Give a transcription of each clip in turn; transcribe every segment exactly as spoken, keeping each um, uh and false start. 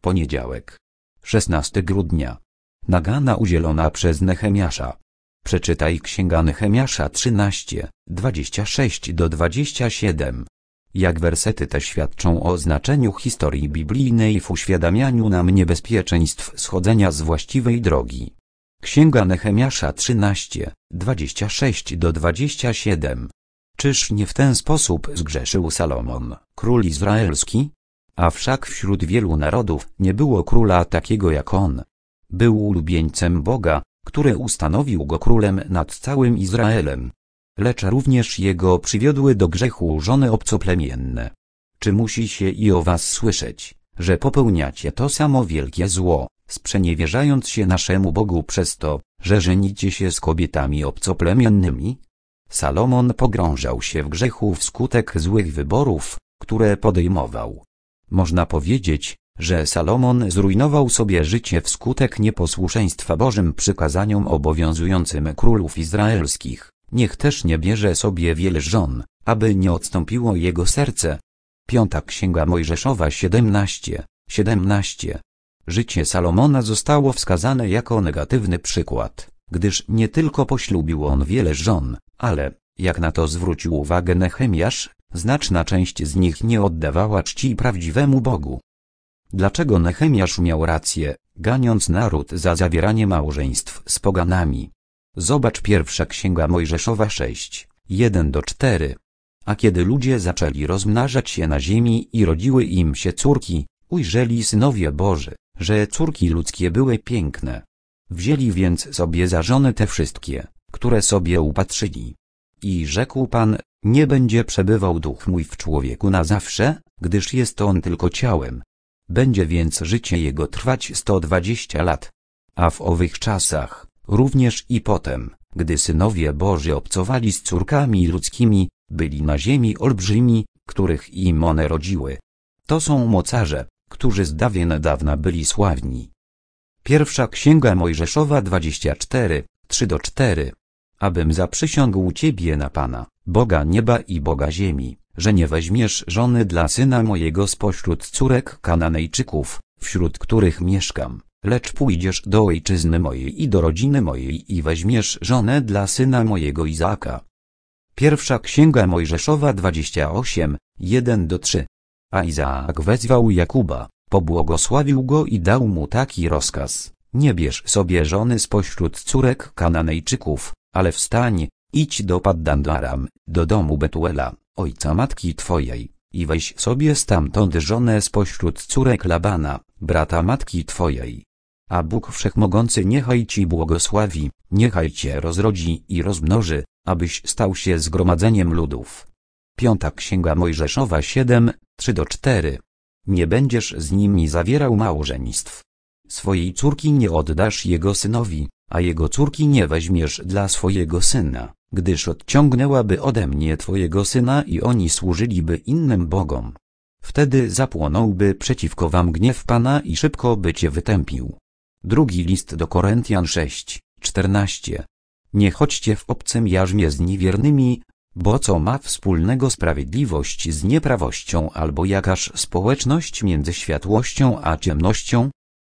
Poniedziałek. szesnastego grudnia. Nagana udzielona przez Nehemiasza. Przeczytaj Księga Nehemiasza trzynaście, dwadzieścia sześć do dwudziestu siedmiu. Jak wersety te świadczą o znaczeniu historii biblijnej w uświadamianiu nam niebezpieczeństw schodzenia z właściwej drogi. Księga Nehemiasza trzynaście, dwadzieścia sześć do dwudziestu siedmiu. Czyż nie w ten sposób zgrzeszył Salomon, król izraelski? A wszak wśród wielu narodów nie było króla takiego jak on. Był ulubieńcem Boga, który ustanowił go królem nad całym Izraelem. Lecz również jego przywiodły do grzechu żony obcoplemienne. Czy musi się i o was słyszeć, że popełniacie to samo wielkie zło, sprzeniewierzając się naszemu Bogu przez to, że żenicie się z kobietami obcoplemiennymi? Salomon pogrążał się w grzechu wskutek złych wyborów, które podejmował. Można powiedzieć, że Salomon zrujnował sobie życie wskutek nieposłuszeństwa Bożym przykazaniom obowiązującym królów izraelskich. Niech też nie bierze sobie wiele żon, aby nie odstąpiło jego serce. Piąta Księga Mojżeszowa siedemnaście, siedemnaście. Życie Salomona zostało wskazane jako negatywny przykład, gdyż nie tylko poślubił on wiele żon, ale, jak na to zwrócił uwagę Nehemiasz, znaczna część z nich nie oddawała czci prawdziwemu Bogu. Dlaczego Nehemiasz miał rację, ganiąc naród za zawieranie małżeństw z poganami? Zobacz pierwsza Księga Mojżeszowa sześć, jeden do czterech. A kiedy ludzie zaczęli rozmnażać się na ziemi i rodziły im się córki, ujrzeli synowie Boży, że córki ludzkie były piękne. Wzięli więc sobie za żony te wszystkie, które sobie upatrzyli. I rzekł Pan, nie będzie przebywał duch mój w człowieku na zawsze, gdyż jest on tylko ciałem. Będzie więc życie jego trwać sto dwadzieścia lat. A w owych czasach, również i potem, gdy synowie Boży obcowali z córkami ludzkimi, byli na ziemi olbrzymi, których im one rodziły. To są mocarze, którzy z dawien dawna byli sławni. Pierwsza Księga Mojżeszowa dwadzieścia cztery, trzy do czterech. Abym zaprzysiągł Ciebie na Pana, Boga nieba i Boga ziemi, że nie weźmiesz żony dla syna mojego spośród córek Kananejczyków, wśród których mieszkam, lecz pójdziesz do ojczyzny mojej i do rodziny mojej i weźmiesz żonę dla syna mojego Izaaka. Pierwsza Księga Mojżeszowa dwadzieścia osiem, jeden do trzech. A Izaak wezwał Jakuba, pobłogosławił go i dał mu taki rozkaz: nie bierz sobie żony spośród córek Kananejczyków, ale wstań, idź do Paddan Aram, do domu Betuela, ojca matki twojej, i weź sobie stamtąd żonę spośród córek Labana, brata matki twojej. A Bóg Wszechmogący niechaj ci błogosławi, niechaj cię rozrodzi i rozmnoży, abyś stał się zgromadzeniem ludów. Piąta Księga Mojżeszowa siedem, trzy do czterech. Nie będziesz z nimi zawierał małżeństw. Swojej córki nie oddasz jego synowi, a jego córki nie weźmiesz dla swojego syna, gdyż odciągnęłaby ode mnie twojego syna i oni służyliby innym bogom. Wtedy zapłonąłby przeciwko wam gniew Pana i szybko by cię wytępił. Drugi list do Koryntian sześć, czternaście. Nie chodźcie w obcym jarzmie z niewiernymi, bo co ma wspólnego sprawiedliwość z nieprawością albo jakaż społeczność między światłością a ciemnością?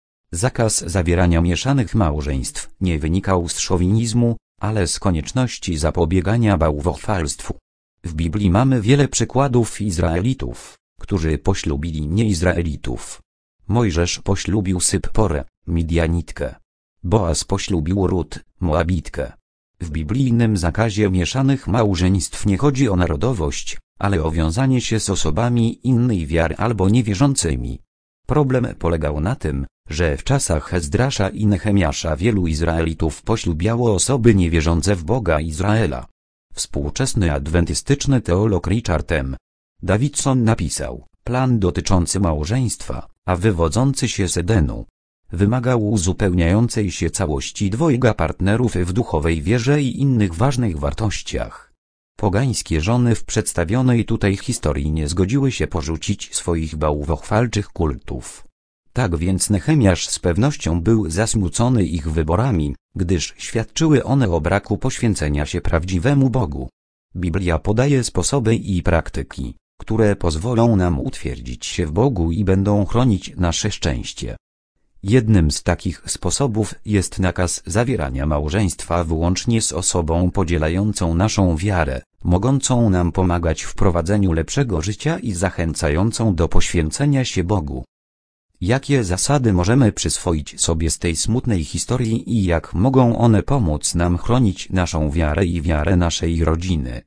Zakaz zawierania mieszanych małżeństw nie wynikał z szowinizmu, ale z konieczności zapobiegania bałwochwalstwu. W Biblii mamy wiele przykładów Izraelitów, którzy poślubili nieizraelitów. Mojżesz poślubił Sypporę, Midianitkę. Boaz poślubił Rut, Moabitkę. W biblijnym zakazie mieszanych małżeństw nie chodzi o narodowość, ale o wiązanie się z osobami innej wiary albo niewierzącymi. Problem polegał na tym, że w czasach Ezdrasza i Nehemiasza wielu Izraelitów poślubiało osoby niewierzące w Boga Izraela. Współczesny adwentystyczny teolog Richard M. Davidson napisał: plan dotyczący małżeństwa, a wywodzący się z Edenu, wymagał uzupełniającej się całości dwojga partnerów w duchowej wierze i innych ważnych wartościach. Pogańskie żony w przedstawionej tutaj historii nie zgodziły się porzucić swoich bałwochwalczych kultów. Tak więc Nehemiasz z pewnością był zasmucony ich wyborami, gdyż świadczyły one o braku poświęcenia się prawdziwemu Bogu. Biblia podaje sposoby i praktyki, które pozwolą nam utwierdzić się w Bogu i będą chronić nasze szczęście. Jednym z takich sposobów jest nakaz zawierania małżeństwa wyłącznie z osobą podzielającą naszą wiarę, mogącą nam pomagać w prowadzeniu lepszego życia i zachęcającą do poświęcenia się Bogu. Jakie zasady możemy przyswoić sobie z tej smutnej historii i jak mogą one pomóc nam chronić naszą wiarę i wiarę naszej rodziny?